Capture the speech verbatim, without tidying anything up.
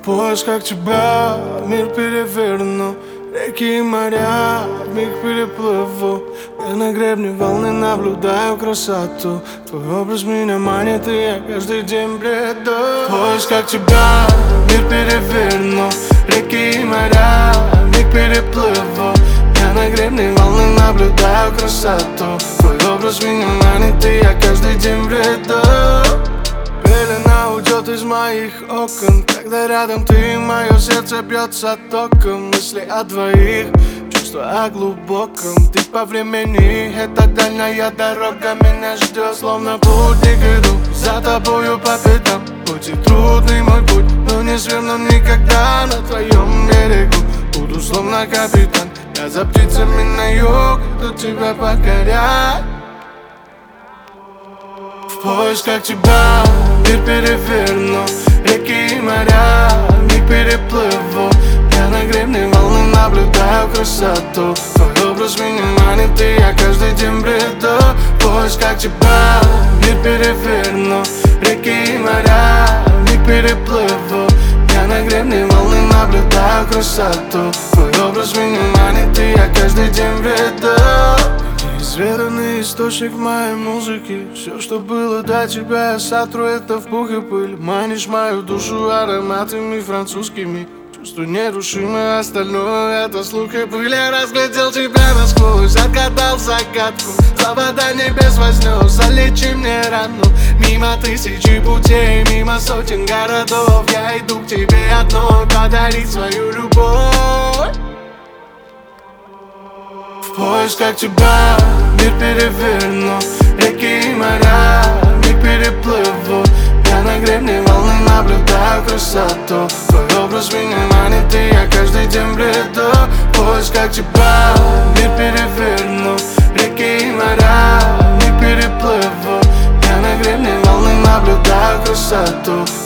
В поисках тебя мир переверну, реки и моря вмиг переплыву. Я на гребне волны наблюдаю красоту. Твой образ меня манит, и я каждый день бреду. В поисках тебя мир переверну, реки и моря вмиг переплыву. Я на гребне волны наблюдаю красоту. Твой образ меня манит, и я каждый день бреду. Пелена уйдет из моих окон, когда рядом ты, мое сердце бьется током. Мысли о двоих, чувства о глубоком. Ты по времени, эта дальняя дорога меня ждет. Словно путник иду за тобою по пятам. Хоть и трудный мой путь, но не сверну никогда на твоем берегу. Буду словно капитан, я за птицами на юг, иду тебя покорять. В поисках тебя мир переверну, реки и моря вмиг переплыву. Я на гребне волны наблюдаю красоту. Твой образ меня манит, и я каждый день бреду. В поисках тебя мир переверну, реки и моря вмиг переплыву. Я на гребне волны наблюдаю красоту. Твой образ меня манит, и я каждый день бреду. Неизведанный источник в моей музыке. Все, что было до тебя, я сотру это в пух и пыль. Манишь мою душу ароматами французскими. Чувство нерушимое, остальное это слух и пыль. Я разглядел тебя насквозь, отгадал загадку. Завода небес вознес, залечи мне рану. Мимо тысячи путей, мимо сотен городов. Я иду к тебе одной, подарить свою любовь. В поисках тебя мир переверну, реки и моря вмиг переплыву. Я на гребне волны наблюдаю красоту. Твой образ меня манит, и я каждый день бреду. В поисках тебя мир переверну, реки и моря вмиг переплыву. Я на гребне волны наблюдаю красоту.